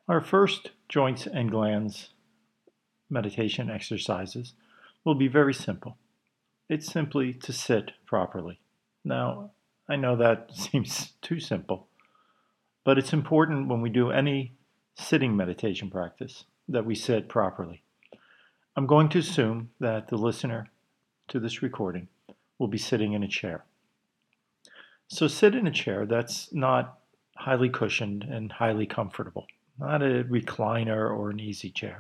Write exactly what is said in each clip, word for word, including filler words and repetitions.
Our first joints and glands meditation exercises will be very simple. It's simply to sit properly. Now, I know that seems too simple, but it's important when we do any sitting meditation practice that we sit properly. I'm going to assume that the listener to this recording will be sitting in a chair. So sit in a chair that's not highly cushioned and highly comfortable, not a recliner or an easy chair.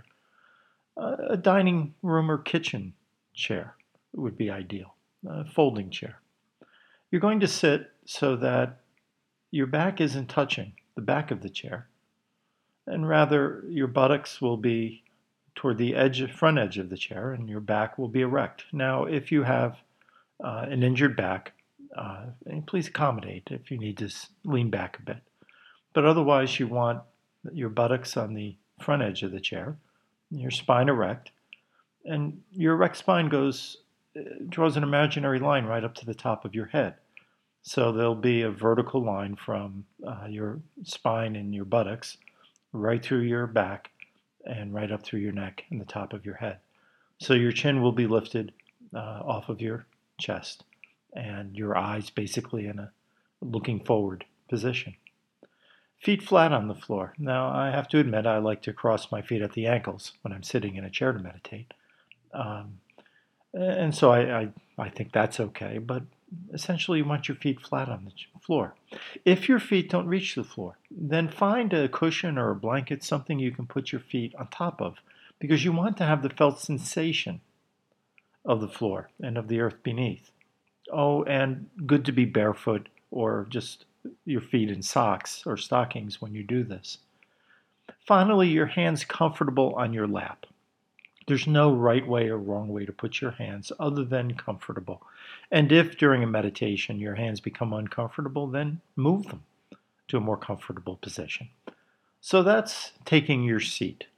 A dining room or kitchen chair would be ideal, a folding chair. You're going to sit so that your back isn't touching the back of the chair, and rather your buttocks will be toward the edge, front edge of the chair, and your back will be erect. Now, if you have uh, an injured back, uh, please accommodate if you need to lean back a bit. But otherwise, you want your buttocks on the front edge of the chair, your spine erect, and your erect spine goes draws an imaginary line right up to the top of your head. So there'll be a vertical line from uh, your spine and your buttocks right through your back and right up through your neck and the top of your head. So your chin will be lifted uh, off of your chest and your eyes basically in a looking forward position. Feet flat on the floor. Now, I have to admit, I like to cross my feet at the ankles when I'm sitting in a chair to meditate. Um, and so I, I, I think that's okay, but essentially you want your feet flat on the floor. If your feet don't reach the floor, then find a cushion or a blanket, something you can put your feet on top of, because you want to have the felt sensation of the floor and of the earth beneath. Oh, and good to be barefoot or just your feet in socks or stockings when you do this. Finally, your hands comfortable on your lap. There's no right way or wrong way to put your hands other than comfortable. And if during a meditation your hands become uncomfortable, then move them to a more comfortable position. So that's taking your seat.